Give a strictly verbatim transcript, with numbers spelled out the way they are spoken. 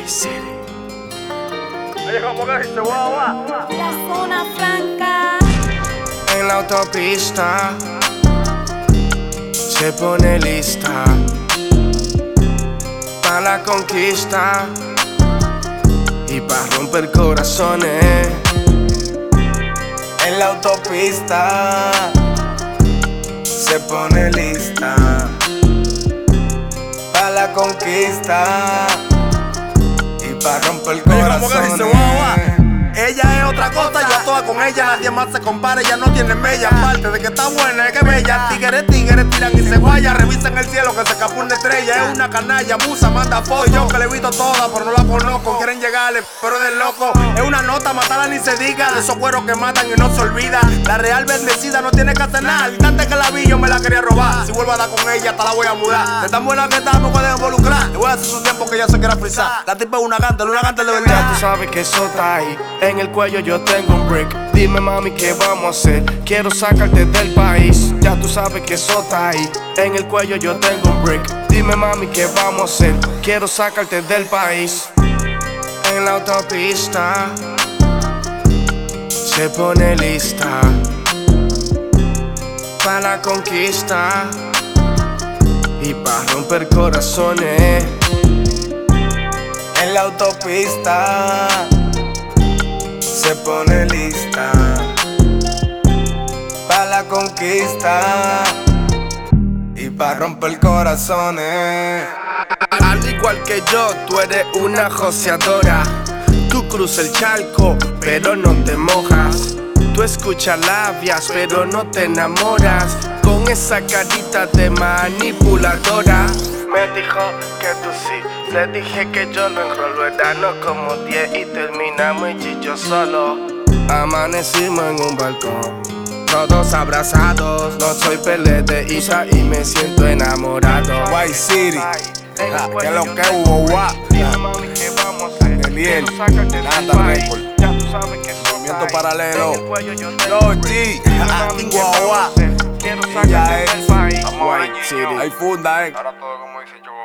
City. La zona franca. En la autopista se pone lista pa' la conquista y pa' romper corazones. En la autopista se pone lista pa' la conquista y pa' romper corazones. Ella es otra cosa, yo toda con ella, nadie más se compara, ella no tiene mella. Aparte de que está buena, es que bella. Tigres, tigres, tiran y se guaya. Revisan el cielo que se escapó una estrella. Es una canalla, musa, manda fotos. Yo que le he visto toda, pero no la conozco. Quieren llegarle, pero es de loco. Es una nota, matarla ni se diga. De esos cueros que matan y no se olvida. La real bendecida no tiene que hacer nada. Al instante que la vi, yo me la quería robar. Si vuelvo a dar con ella, hasta la voy a mudar. De tan buena que está, no puede involucrar. Le voy a hacer su tiempo que ella se quiera frisar. La tipa es una gante, una gante de verdad. Ya tú sabes que eso está ahí. En el cuello yo tengo un brick. Dime mami qué vamos a hacer. Quiero sacarte del país. Ya tú sabes que eso está ahí. En el cuello yo tengo un brick. Dime mami qué vamos a hacer. Quiero sacarte del país. En la autopista se pone lista pa' la conquista y pa' romper corazones. En la autopista se pone lista pa' la conquista y pa' romper corazones. Al igual que yo, tú eres una joseadora. Tú cruzas el charco, pero no te mojas. Tú escuchas labias, pero no te enamoras. Con esa carita de manipuladora. Me dijo que tú sí, le dije que yo lo enrolo. Éramos como diez y terminamos y yo solo. Amanecimos en un balcón, todos abrazados. No soy Pelé de Isa y me siento enamorado. White City, que es lo que hubo, guau. Eliel, Nanda Record, Movimiento Paralelo, Yo G, Guagua. Ya es White City. Hay funda, eh. Ahora todo como dice yo.